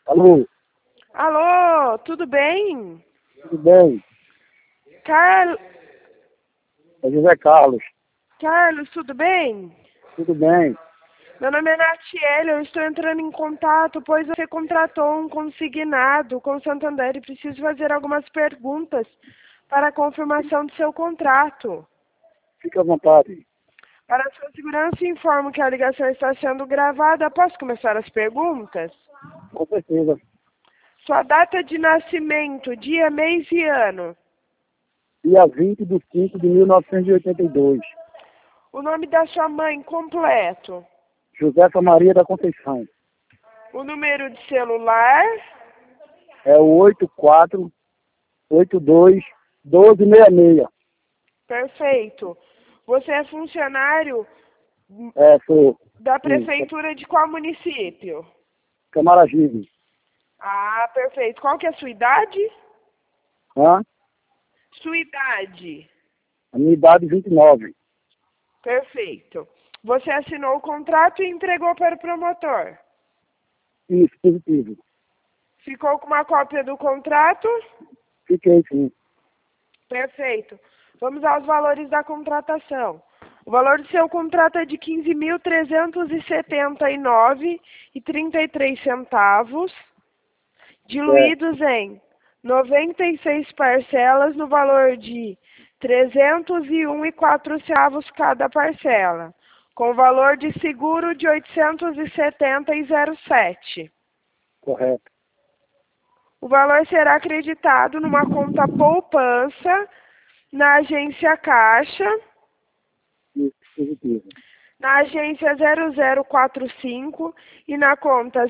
Alô, Alô, tudo bem? tudo bem? Carlos, É José Carlos. tudo bem? Tudo bem? Meu nome é Natiele, eu estou entrando em contato, pois você contratou um consignado com o Santander e preciso fazer algumas perguntas para a confirmação do seu contrato. Fique à vontade. Para a sua segurança, informo que a ligação está sendo gravada. Posso começar as perguntas? Com certeza. Sua data de nascimento, dia, mês e ano. Dia 20/5/1982. O nome da sua mãe completo. Josefa Maria da Conceição. O número de celular. É o 84821266. Perfeito. Você é funcionário É, sou. da Sim. prefeitura de qual município? Camaragibe. Ah, perfeito. Qual que é a sua idade? Hã? Sua idade. A minha idade 29. Perfeito. Você assinou o contrato e entregou para o promotor. Isso, positivo. Ficou com uma cópia do contrato? Fiquei sim. Perfeito. Vamos aos valores da contratação. O valor do seu contrato é de R$ 15.379,33, diluídos em 96 parcelas no valor de R$ 301,04 cada parcela, com valor de seguro de R$ 870,07. Correto. O valor será acreditado numa conta poupança na agência Caixa, Isso, positivo. na agência 0045 e na conta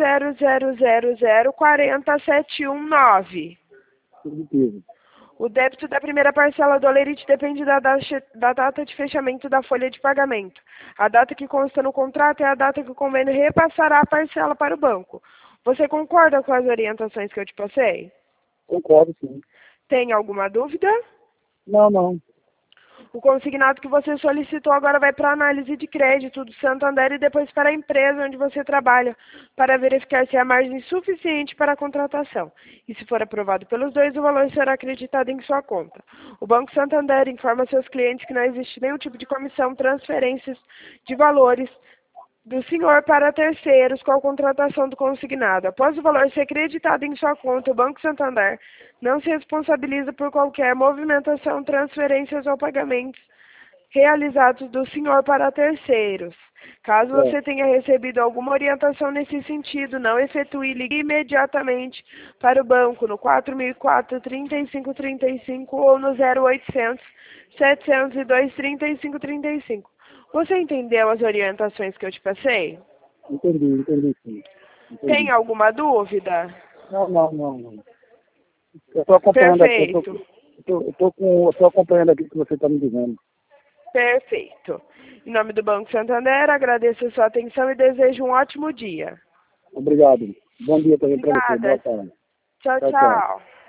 000040719. Positivo. O débito da primeira parcela do Olerite depende da data de fechamento da folha de pagamento. A data que consta no contrato é a data que o convênio repassará a parcela para o banco. Você concorda com as orientações que eu te passei? Concordo sim. Tem alguma dúvida? Não. O consignado que você solicitou agora vai para a análise de crédito do Santander e depois para a empresa onde você trabalha, para verificar se há margem suficiente para a contratação. E se for aprovado pelos dois, o valor será acreditado em sua conta. O Banco Santander informa seus clientes que não existe nenhum tipo de comissão, transferências de valores do senhor para terceiros com a contratação do consignado. Após o valor ser creditado em sua conta, o Banco Santander não se responsabiliza por qualquer movimentação, transferências ou pagamentos realizados do senhor para terceiros. Caso você tenha recebido alguma orientação nesse sentido, não efetue e ligue imediatamente para o banco no 4004-3535 ou no 0800 702 3535. Você entendeu as orientações que eu te passei? Entendi sim. Tem Entendi. alguma dúvida? Não. Eu estou acompanhando aqui. Perfeito. Eu tô acompanhando aqui o que você está me dizendo. Perfeito. Em nome do Banco Santander, agradeço a sua atenção e desejo um ótimo dia. Obrigado. Bom dia também para você. Boa Obrigada. tarde. Tchau, Tchau. tchau.